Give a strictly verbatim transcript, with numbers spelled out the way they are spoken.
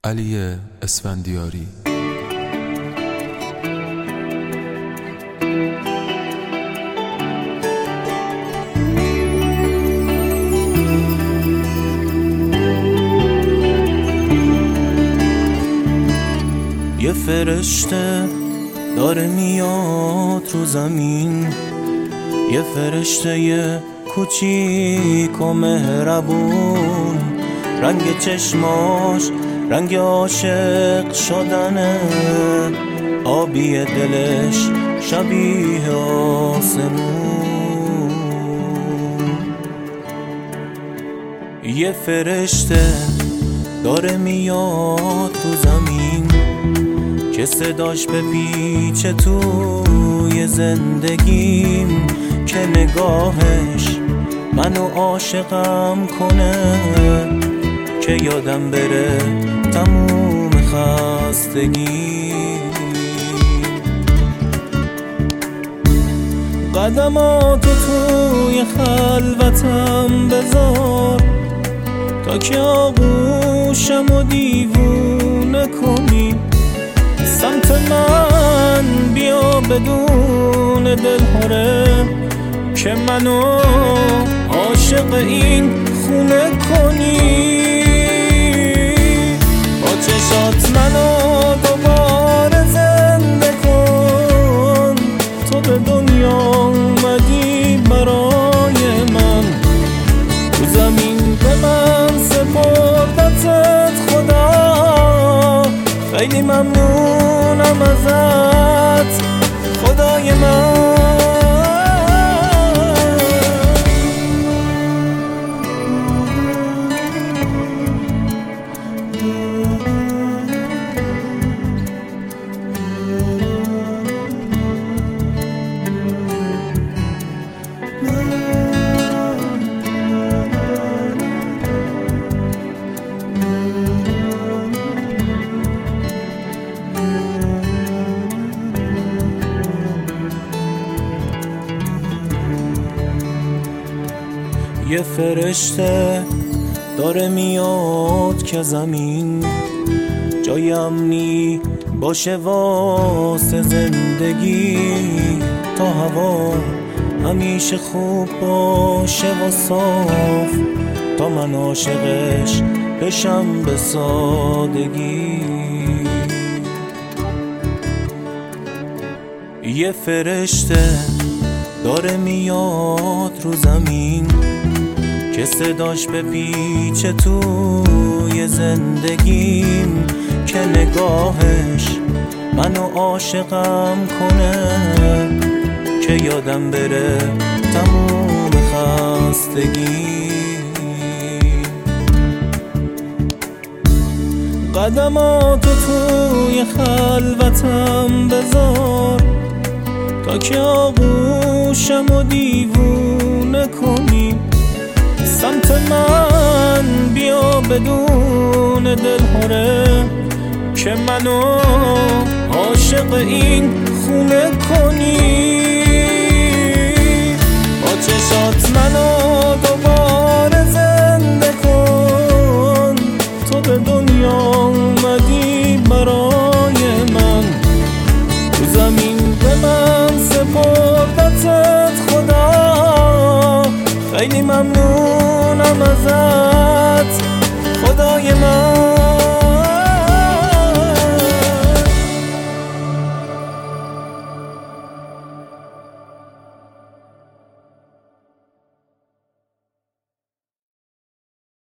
علی اسفندیاری. یه فرشته داره میاد رو زمین، یه فرشته یه کوچیک و مهربون، رنگ چشماش رنگ عاشق شدنه، آبی دلش شبیه آسمون. یه فرشته داره میاد تو زمین که صداش به پیچه توی زندگیم، که نگاهش منو عاشقم کنه، که یادم بره تموم خستگی. قدماتو توی خلوتم بذار تا که آغوشم و دیوونه کنی، سمت من بیا بدون دلهره، که منو عاشق این خونه کنی. با چشات منو دوباره زنده کن، تو به دنیا اومدی برای من، تو زمین به من سپردتت خدا، خیلی ممنونم ازت خدای من. یه فرشته داره میاد که زمین جای امنی باشه واسه زندگی، تا هوا همیشه خوب باشه و صاف، تا من عاشقش بشم به سادگی. یه فرشته داره میاد رو زمین که صداش به پیچه توی زندگیم، که نگاهش منو عاشقم کنه، که یادم بره تموم خستگی. قدماتو توی خلوتم بذار تا که آغوشم و دیوونه کنی، سمت من بیا بدون دلهره، که منو عاشق این خونه کنی. با چشات منو دوباره زنده کن، تو به دنیا اومدی برای من، تو زمین به من سپردتت خدا، خیلی ممنونم ازت